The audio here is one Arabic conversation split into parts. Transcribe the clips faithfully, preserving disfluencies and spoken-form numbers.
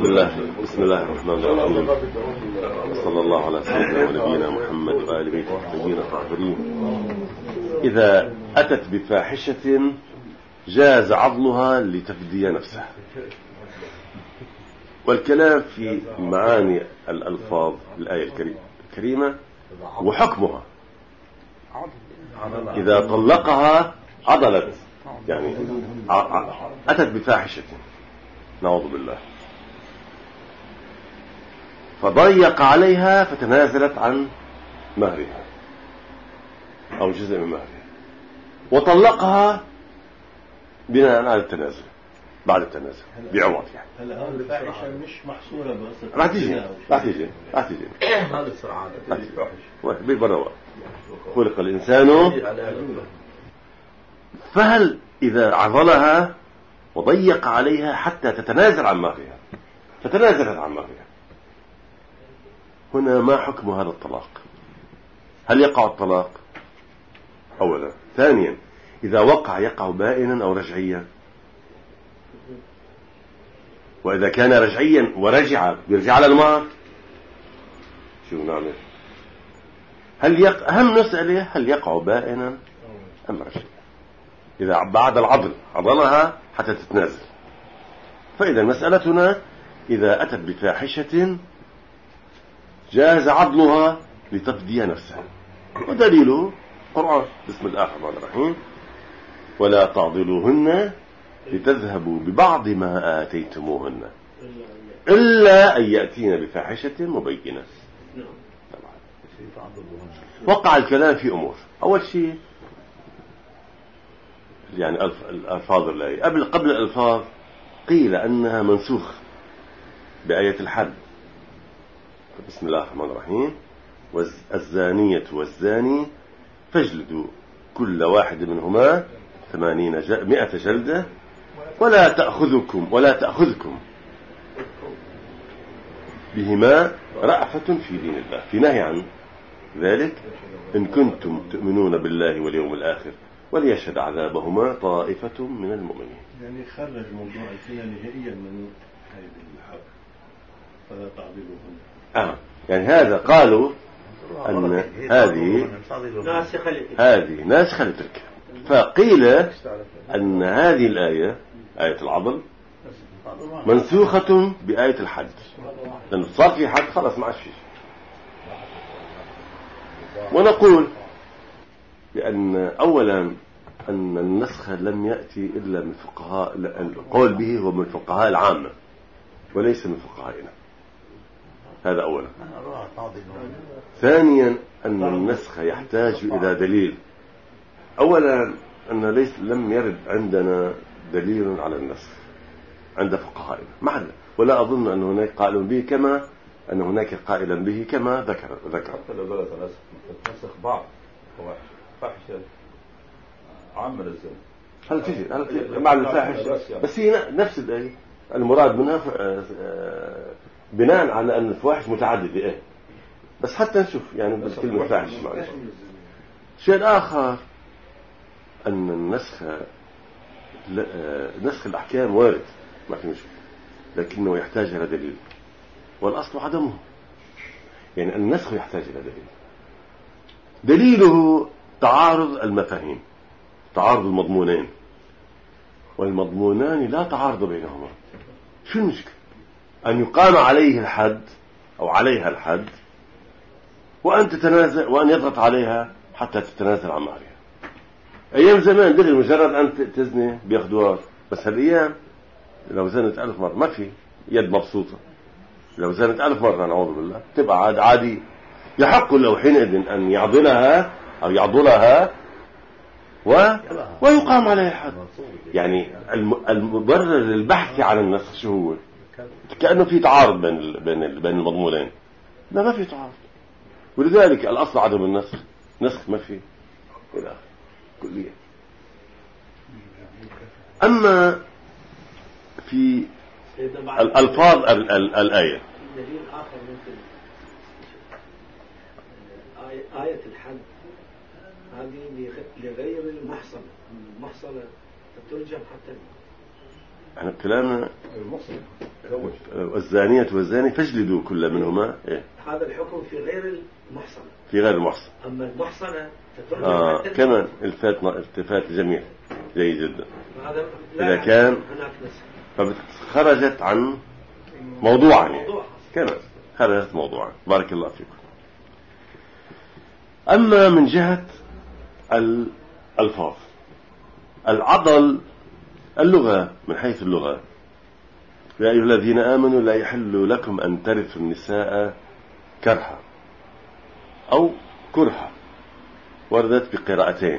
بسم الله بسم الله الرحمن الرحيم. صلى الله على سيدنا ونبينا محمد وآل بيته الطيبين الطاهرين. إذا أتت بفاحشة جاز عضلها لتفدي نفسها. والكلام في معاني الألفاظ الآية الكريمة وحكمها. إذا طلقها عضلت، يعني أتت بفاحشة، نعوذ بالله، فضيق عليها فتنازلت عن مهرها أو جزء من مهرها، وطلقها بناء على التنازل بعد التنازل بعوض. يعني هلا هذه الفاحشة مش محصورة بس راح تيجي راح تيجي راح تيجي هذا الصراحة بالبروا خلق الإنسان. فهل إذا عضلها وضيق عليها حتى تتنازل عن مهرها فتنازلت عن مهرها، هنا ما حكم هذا الطلاق؟ هل يقع الطلاق أولا؟ ثانيا، إذا وقع يقع بائنا أو رجعيا؟ وإذا كان رجعيا ورجع بيرجع على المهر، شو نعمل؟ هل يق... أهم مسألة هل يقع بائنا أم رجعيا؟ إذا بعد العضل عضلها حتى تتنازل. فإذا مسألتنا إذا أتت بفاحشة جاز عضلها لتفدي نفسها، ودليله قرآن. بسم الله الرحمن الرحيم: ولا تعضلوهن لتذهبوا ببعض ما آتيتموهن إلا أن يأتين بفاحشة مبينة. وقع الكلام في أمور. أول شيء يعني الألفاظ الآية قبل قبل الألفاظ قيل أنها منسوخ بآية الحد. بسم الله الرحمن الرحيم: والزانية والزاني فاجلدوا كل واحد منهما ثمانين مئة جلدة ولا تأخذكم ولا تأخذكم بهما رأفة في دين الله، في نهي عن ذلك إن كنتم تؤمنون بالله واليوم الآخر وليشهد عذابهما طائفة من المؤمنين. يعني خرج موضوع الزنا نهائيا من هذه الحق، فلا تعضلوهن. آه يعني هذا قالوا أن هذه هذه ناسخة لتلك. فقيل أن هذه الآية آية العضل منسوخة بآية الحد، لأن صار في حد خلاص ما عادش فيه. ونقول بأن أولا أن النسخ لم يأتي إلا من فقهاء، القول به هو من فقهاء العامة وليس من فقهائنا. هذا أولا. ثانيا أن النسخ يحتاج إلى دليل. أولا أن ليس لم يرد عندنا دليل على النسخ عند فقهائنا معنا، ولا أظن أن هناك قائل به كما أن هناك قائلا به كما ذكر ذكر حتى لو بلغ نسخ بعض فاحشة عامة للزنا. هل تجي هل تجي مع الفاحشة، بس هي نفس الآية المراد منها بناء على أن الفواحش متعددة. إيه بس حتى نشوف يعني بس كلمة فاحش معلش. شيء آخر أن النسخ نسخ الأحكام وارد ما في مشكلة، لكنه يحتاج إلى دليل، والأصل عدمه. يعني النسخ يحتاج إلى دليل. دليله تعارض المفاهيم، تعارض المضمونين، والمضمونان لا تعارض بينهما. شو المشكلة؟ أن يقام عليه الحد أو عليها الحد وأن تتنازل، وأن يضغط عليها حتى تتنازل عن مهرها. أيام زمان دغري مجرد أن تزني بياخدوها، بس هالأيام لو زنت ألف مرة ما في يد مبسوطة. لو زنت ألف مرة نعوذ بالله تبقى عاد عادي. يحق له حينئذ أن يعضلها أو يعضلها و... ويقام عليها الحد. يعني المبرر للبحث عن النسخ شو هو؟ كأنه في تعارض بين ال... بين ال... بين المضمونين. لا ما في تعارض، ولذلك الأصل عدم النسخ. نسخ ما في إلى آخره كلية. أما في الألفاظ ال... ال... الآية دليل آخر ممكن آية الحد هذه لغير المحصنة. المحصنة تترجم حتى احنا كلامنا المحصن والزانية والزاني فاجلدوا كل منهما إيه؟ هذا الحكم في غير المحصنة، في غير المحصن. أما المحصنة تترجم آه حتى كمان التفات التفات جميل جيد جدا. هذا إذا كان هناك نسخ فخرجت عن موضوعا يعني. موضوع كمان خرجت موضوعا. بارك الله فيكم. أما من جهة الألفاظ العضل اللغة، من حيث اللغة يا أيها الذين آمنوا لا يحل لكم أن ترثوا النساء كرها أو كرها، وردت بقراءتين،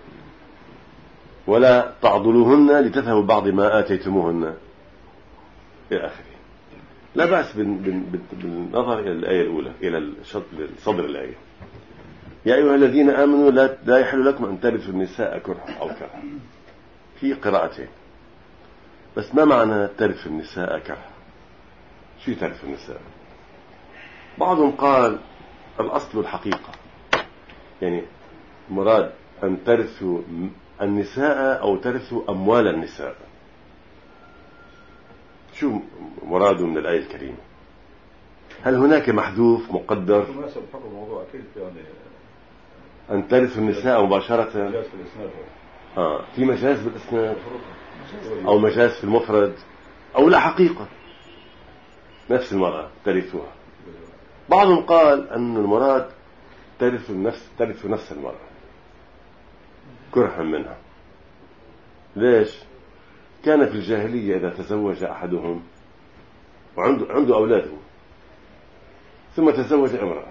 ولا تعضلوهن لتذهبوا بعض ما آتيتموهن إلى آخره. لا بأس بالنظر إلى الآية الأولى، إلى صدر الآية يا أيها الذين آمنوا لا يحل لكم أن ترثوا النساء كرها أو كرها، في قراءتين. بس ما معنى ترث النساء كرها؟ شو ترث النساء؟ بعضهم قال الأصل الحقيقة، يعني مراد أن ترثوا النساء أو ترثوا أموال النساء. شو مراده من الآية الكريمة؟ هل هناك محذوف مقدر أن ترثوا النساء مباشرة؟ آه في مجاز بالإسناد أو مجاز في المفرد أو لا حقيقة نفس المرأة ترثها. بعضهم قال أن المراد ترث النفس ترث نفس المرأة كرها منها. ليش؟ كان في الجاهلية إذا تزوج أحدهم وعنده عنده أولاده ثم تزوج امرأة،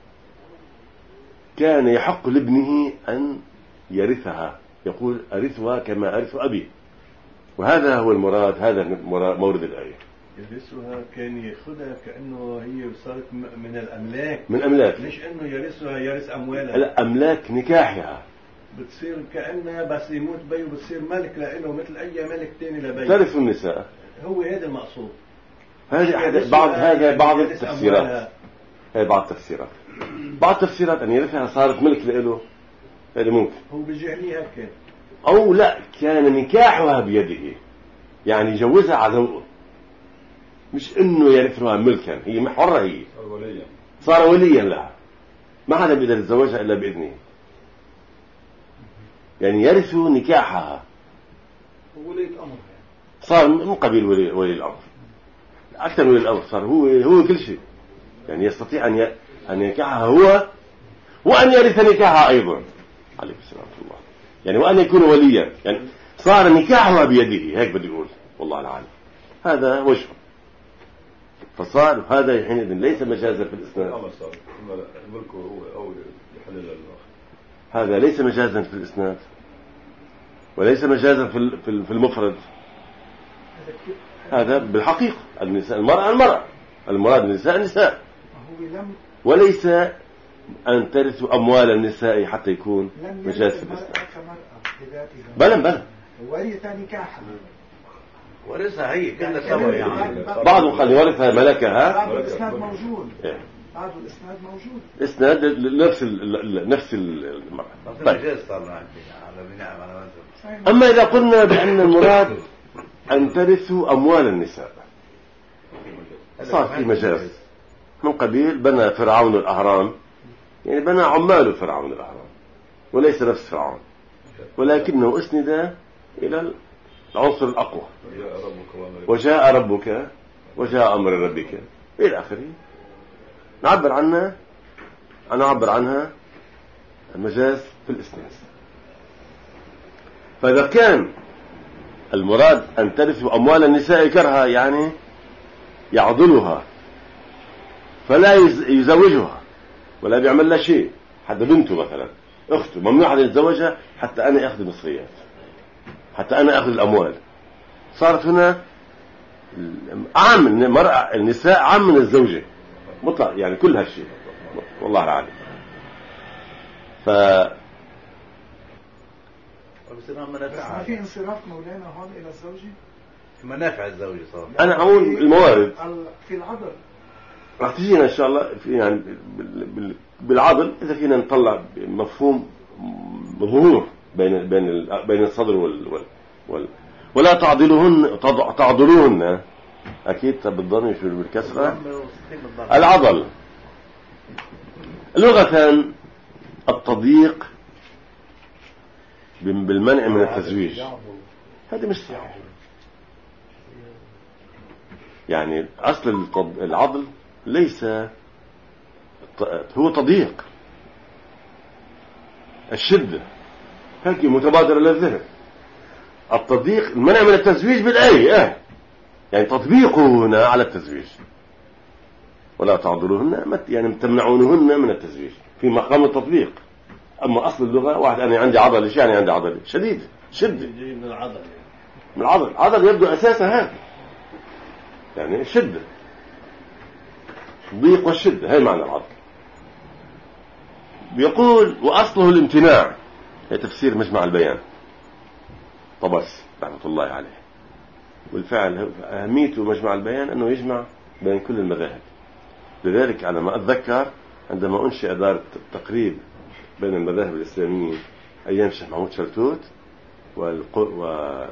كان يحق لابنه أن يرثها، يقول أرثها كما أرث أبي، وهذا هو المراد، هذا مورد الآية. يرثها كان يأخذها كأنه هي صارت من الأملاك، من أملاك، مش إنه يرثها يرث أموالها، لا أملاك نكاحها، بتصير كأنها بس يموت بيه بتصير ملك لإله مثل أي ملك تاني لبيه. ترث النساء، هو هذا المقصود. هذه أحد بعض هذا بعض التفسيرات، هذه بعض التفسيرات. بعض التفسيرات أن يرثها صارت ملك لإله، هذا ممكن. هو بجعلها كان أو لا، كان نكاحها بيده، يعني يجوزها على ذوقه، مش إنه يرثها ملكا، هي حرة، هي صار وليا لها، ما حدا بيقدر يتزوجها إلا بإذنه، يعني يرث نكاحها، ولي الأمر صار من قبيل ولي, ولي الأمر، أكثر من ولي الأمر، صار هو هو كل شيء، يعني يستطيع أن أن ينكحها هو وأن يرث نكاحها أيضا. عليه السلام الله، يعني وأن يكون وليا، يعني صار نكاحها بيده، هيك بدي أقول والله العالم، هذا وجهه. فصار هذا حينئذ ليس مجازا في الإسناد، هذا ليس مجازا في الإسناد وليس مجازا في في المفرد، هذا بالحقيقة النساء المرأة المرأة، المراد النساء النساء، وليس أن ترثوا أموال النساء حتى يكون مجاز في الإسناد. بلى بلى ورث نكاحها، ورثها هي كنا سوا، يعني بعضهم قال ورثها ملكها. بعض الإسناد موجود، بعض الإسناد موجود، إسناد نفس ال نفس المرأة. طيب. أما إذا قلنا بأن المراد أن ترثوا أموال النساء، صار في مجاز، من قبيل بنى فرعون الأهرام، يعني بنى عمال فرعون الأهرام وليس نفس فرعون، ولكنه أسند إلى العنصر الأقوى، وجاء ربك وجاء أمر ربك إلى آخره، نعبر عنها نعبر عنها المجاز في الإسناد. فإذا كان المراد أن ترثوا أموال النساء كرها، يعني يعضلها فلا يزوجها ولا بيعمل لها شيء، حتى بنته مثلا أخته ممنوع أن يتزوجها حتى أنا أخذ المصريات، حتى أنا أخذ الأموال. صارت هنا عام المرأة النساء عام من الزوجة مطلق، يعني كل هالشيء والله العالم. ف ما في انصراف مولانا هون إلى الزوجة، منافع الزوجة صار. أنا أقول الموارد في العضل راح تجينا إن شاء الله في، يعني بالعضل إذا فينا نطلع مفهوم ظهور بين بين بين الصدر وال وال ولا تعضلوهن تعضلوهن أكيد بالضم مش بالكسرة. العضل لغة التضييق بالمنع من التزويج، هذا مش صحيح. يعني أصل العضل ليس هو تضييق، الشدة هيك متبادرة للذهن. التضييق المنع من التزويج بالآية اه يعني تطبيقه هنا على التزويج. ولا تعضلوهن يعني تمنعونهن من التزويج في مقام التطبيق. أما أصل اللغة واحد أنا عندي عضل، إيش يعني عندي عضل؟ شديد شدة من العضل من العضل. عضل يبدو أساسا هذا يعني الشدة، الضيق والشدة، هي معنى العضل. بيقول وأصله الامتناع، هي تفسير مجمع البيان طبس رحمة الله عليه. والفعل أهميته مجمع البيان أنه يجمع بين كل المذاهب. لذلك على ما أتذكر عندما أنشئ دار التقريب بين المذاهب الإسلامية أيام الشيخ محمود شلتوت والقمي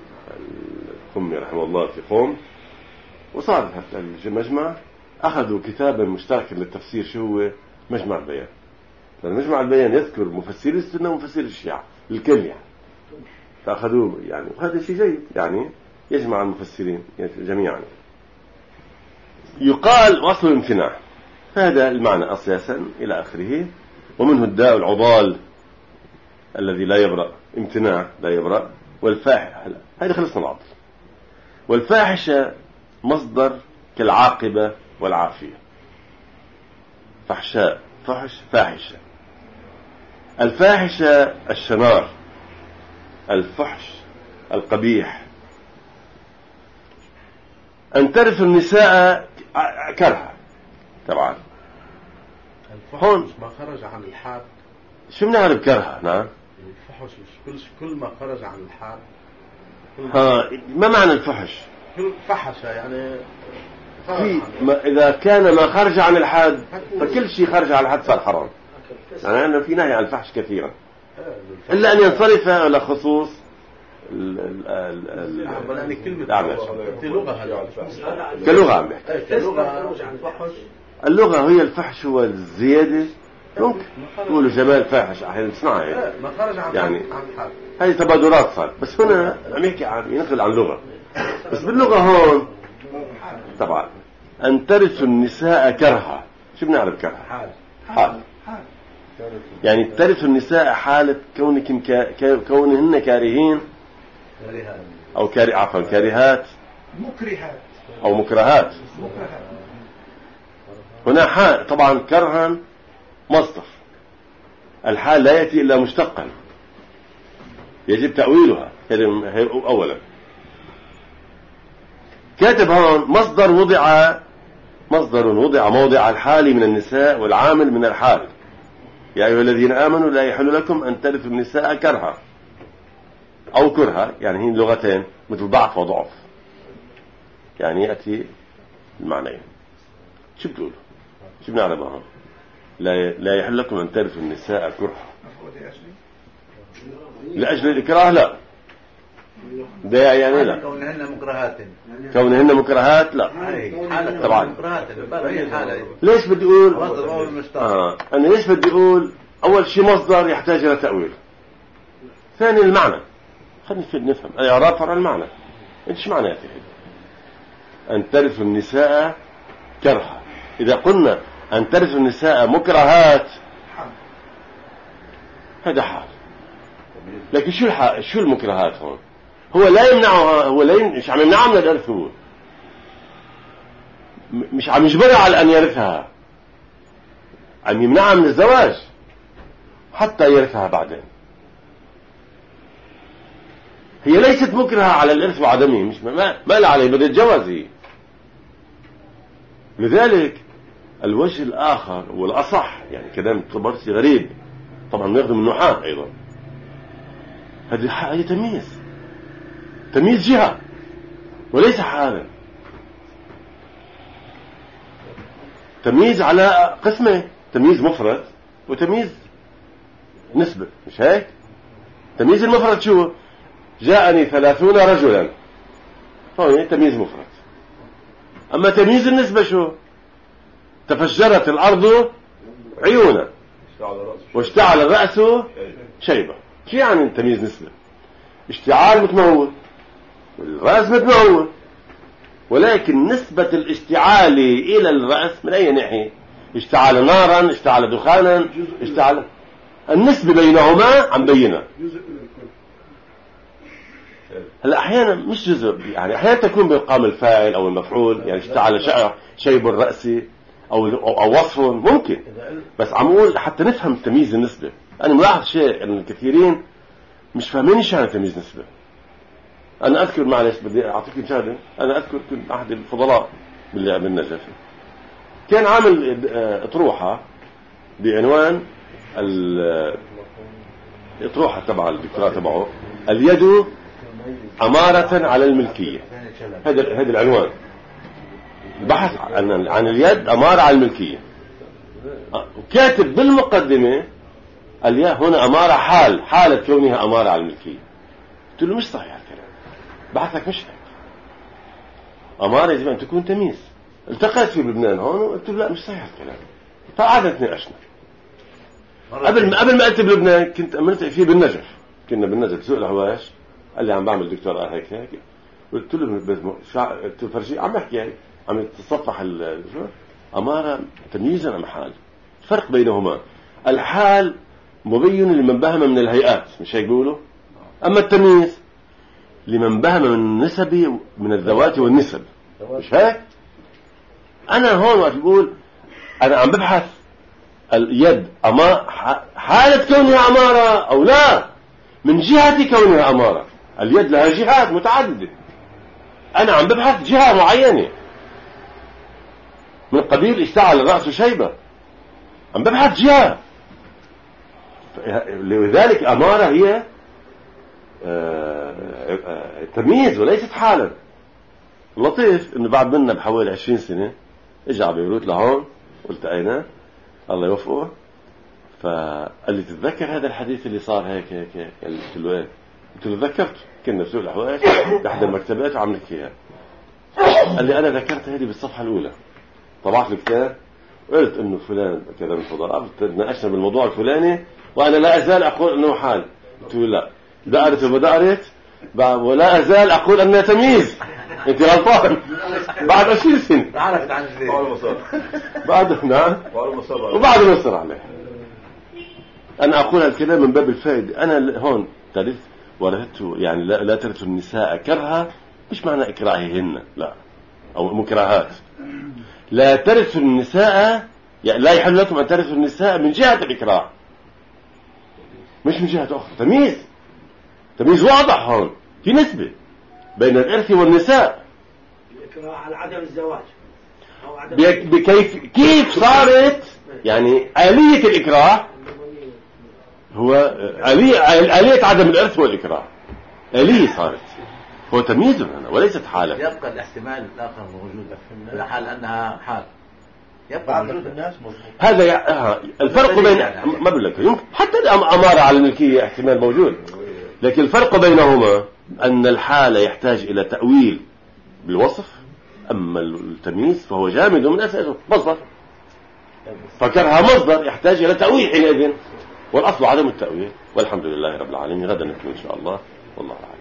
رحمه الله في قوم، وصار المجمع أخذوا كتابا مشتركا للتفسير شو هو مجمع البيان. فمجمع البيان يذكر مفسير السنة ومفسير الشيعة الكل يعني، فأخذوه يعني، وهذا شيء جيد يعني يجمع المفسرين جميعا. يقال وصل الامتناع، هذا المعنى أساسا إلى آخره. ومنه الداء العضال الذي لا يبرأ، امتناع لا يبرأ. والفاحش هذا خلصنا العضل. والفاحشة مصدر كالعاقبة والعافية، فحشاء فحش فاحشة. الفاحشة الشنار، الفحش القبيح. أن ترث النساء كرها طبعا. هون ما خرج عن الحاد شو بنعرف كرها؟ نعم الفحش كل كل ما خرج عن الحاد. ها ما معنى الفحش؟ كل فحش يعني في ما إذا كان ما خرج عن الحد فكل شيء خرج عن الحد صار حرام. يعني أنه في نهي عن الفحش كثيرا إلا أن ينصرف إلى خصوص يعني كلمة كلغة عم بحكي. اللغة هي الفحش هو الزيادة، ممكن تقولوا جمال فاحش أحيانا تصنعها يعني، هذه تبادلات صار. بس هنا عم يحكي عن ينقل عن لغة، بس باللغة هون طبعا أن ترث النساء كرها. شو بنعرف كرها؟ حال حال يعني ترث النساء حالة كونكم كا... كونهن كارهين أو كاره عفوا كارهات مكرهات أو مكرهات. هنا حال طبعا كرها مصدر، الحال لا يأتي إلا مشتقا يجب تأويلها أولا. كاتب هون مصدر وضع مصدر وضع موضع الحال من النساء والعامل من الحال. يا أيها الذين آمنوا لا يحل لكم أن ترثوا النساء كرها أو كرها، يعني هي لغتين مثل ضعف وضعف، يعني يأتي المعنيين. شو بتقولوا؟ شو بنعرفها هون؟ لا لا يحل لكم أن ترثوا النساء كرها لأجل الإكراه، لا ده يعني لا كونهن مكرهات كونهن مكرهات لا طبعا. ليش بدي أقول آه. أنا ليش بدي أقول أول شيء مصدر يحتاج إلى تأويل، ثاني المعنى. خلينا نفهم الإعراب فرع المعنى. إيش معنى يا أخي أن ترثوا النساء كرها؟ إذا قلنا أن ترثوا النساء مكرهات هذا حال، لكن شو الحال؟ شو المكرهات هون؟ هو لا يمنعها، هو لا يم... مش عم يمنعها من الإرث، هو مش عم يجبرها على أن يرثها، عم يمنعها من الزواج حتى يرثها بعدين. هي ليست مكرهة على الإرث وعدمه، مش ما, ما لا عليه بدأ الجواز هي. لذلك الوجه الآخر والأصح يعني كلام طبرسي غريب طبعا ناخذ من نحاة أيضا، هذه تمييز تمييز جهة وليس حالا، تمييز على قسمه، تمييز مفرد وتمييز نسبة، مش هيك؟ تمييز المفرد شو؟ جاءني ثلاثون رجلا، هون تمييز مفرد. أما تمييز النسبة شو؟ تفجرت الأرض عيونا واشتعل الرأس شيبة. شو يعني تمييز نسبة؟ اشتعال متمول والرأس متمول، ولكن نسبة الاشتعال إلى الرأس من أي ناحية؟ اشتعل نارا، اشتعل دخانا، اشتعل، النسبة بينهما عم بينها. هلا أحيانا مش جزء، يعني أحيانا تكون بمقام الفاعل أو المفعول، يعني اشتعل شيب الرأس أو أو وصف ممكن، بس عم أقول حتى نفهم تمييز النسبة. أنا ملاحظ شيء أن الكثيرين مش فاهمين إيش يعني تمييز نسبة. أنا أذكر، معلش بدي أعطيك مثال، أنا أذكر كنت أحد الفضلاء بالنجف كان عامل اطروحة بعنوان الاطروحة تبع الدكتوراه تبعه اليد أمارة على الملكية. هذا هذا العنوان، بحث عن عن اليد أمارة على الملكية، وكاتب بالمقدمة الياء هنا أمارة حال حالة كونها أمارة على الملكية. قلت له مش صحيح الكلام، بحثك مش هيك، أمارة يجب أن تكون تمييز. التقيت في لبنان هون وقلت له لا مش صحيح الكلام، فقعدنا نتناقشنا. قبل ما قبل ما أتي بلبنان كنت أملت فيه بالنجف، كنا بالنجف سوق الهواش، قال لي عم بعمل دكتوراه هيك هيك. قلت له قلت له فرجي عم بحكي يعني عم تتصفح أمارة تمييزا أم حال. الفرق بينهما الحال مبين لمن بهم من الهيئات، مش هيك بيقولوا، أما التمييز لمن بهم من النسب من الذوات والنسب، مش هيك؟ أنا هون وقت بقول أنا عم ببحث اليد أما حالة كونها أمارة أو لا، من جهة كونها أمارة. اليد لها جهات متعددة، أنا عم ببحث جهة معينة من قبيل اشتعل الرأس شيبة، عم ببحث جهة. لذلك أمارة هي تمييز وليست حالا. لطيف إنه بعد منا بحوالي عشرين سنة إجا على بيروت لهون، قلت أين الله يوفقه، فقال لي تتذكر هذا الحديث اللي صار هيك هيك هيك؟ قلت له ايه؟ قلت له ذكرت، كنا بسوق الحواش تحت المكتبات وعم نحكي اياها. قال لي أنا ذكرت هذه بالصفحة الأولى، طبعت الكتاب قلت إنه فلان كذا من الفضلاء تناقشنا بالموضوع الفلاني وأنا لا أزال أقول إنه حال. قلت له لا، دارت وبدارت ولا أزال أقول أنها تمييز، أنت غلطان. بعد عشرين سنة عرفت عن جديد بعد نعم وبعد مصر عليه. أنا أقول هالكلام من باب الفائدة. أنا هون ترث ورثت، يعني لا, لا ترث النساء كرها، مش معنى إكراههن لا، أو مكرهات. لا ترث النساء، يعني لا يحل لكم أن ترثوا النساء من جهة الإكراه، مش من جهة أخرى. تمييز تمييز واضح هون، في نسبة بين الإرث والنساء. الإكراه على عدم الزواج أو عدم بكيف كيف صارت، يعني آلية الإكراه هو آلية, آلية عدم الإرث والإكراه، آلية صارت، هو تمييز هنا وليست حالة. يبقى الاحتمال الآخر موجودة في حال أنها حال، يبقى موجود الناس موجود. هذا يع... الفرق بين ما بقول لك يمكن حتى الأمارة على الملكية احتمال موجود، لكن الفرق بينهما أن الحالة يحتاج إلى تأويل بالوصف، أما التمييز فهو جامد من أساسه مصدر، فكرها مصدر يحتاج إلى تأويل حينئذ، والأصل عدم التأويل. والحمد لله رب العالمين. غدا نكمل إن شاء الله، والله أعلم.